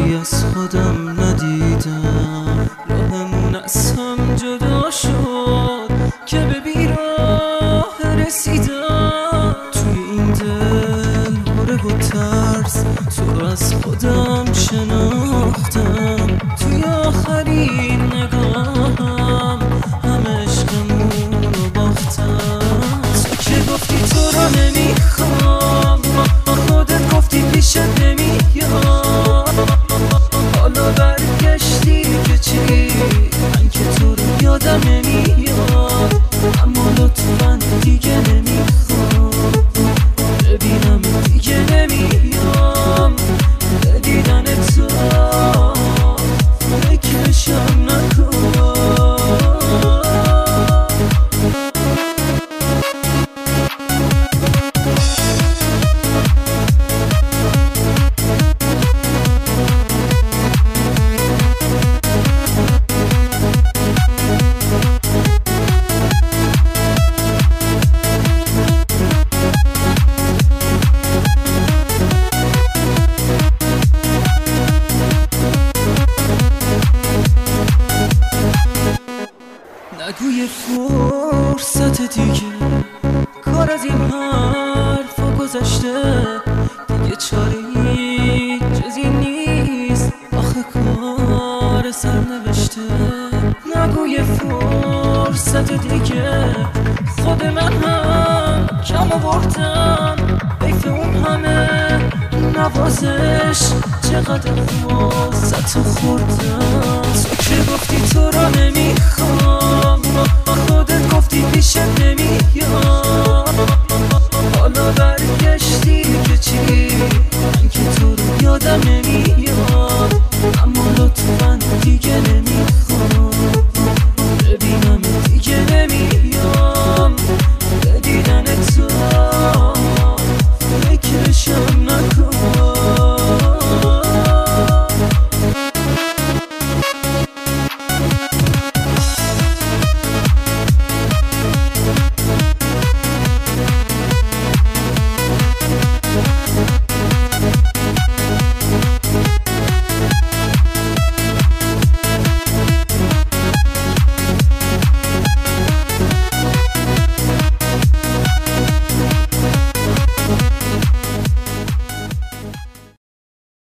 از خودم ندیدم، راهمون از هم جدا شد که به بیراه رسیدم. توی این دل باره و ترس تو رو از خودم شناختم. توی آخرین نگاهم همه عشقمون رو باختم. تو که گفتی تو رو نمیخوام، با خودت گفتی پیشت نمیاد، حالا برگشتی که چی؟ من که تو رو یادم نمیاد، اما لطفاً دیگه نمیخوام ببینم، دیگه نمیام به دیدن تو، فکرشم نکن. نگوی فرصت دیگه، کار از این حرفا گذشته، دیگه چاری جز این نیست، آخه کار سرنوشته. نگوی فرصت دیگه، خود من هم کم آوردم، حیف اون همه نوازش چقدر واسه خوردم. تو که گفتی تو رو نمیخوام، با خودت گفتی پیشت نمیاد، حالا برگشتی که چی؟ من که تو رو یادم نمیاد.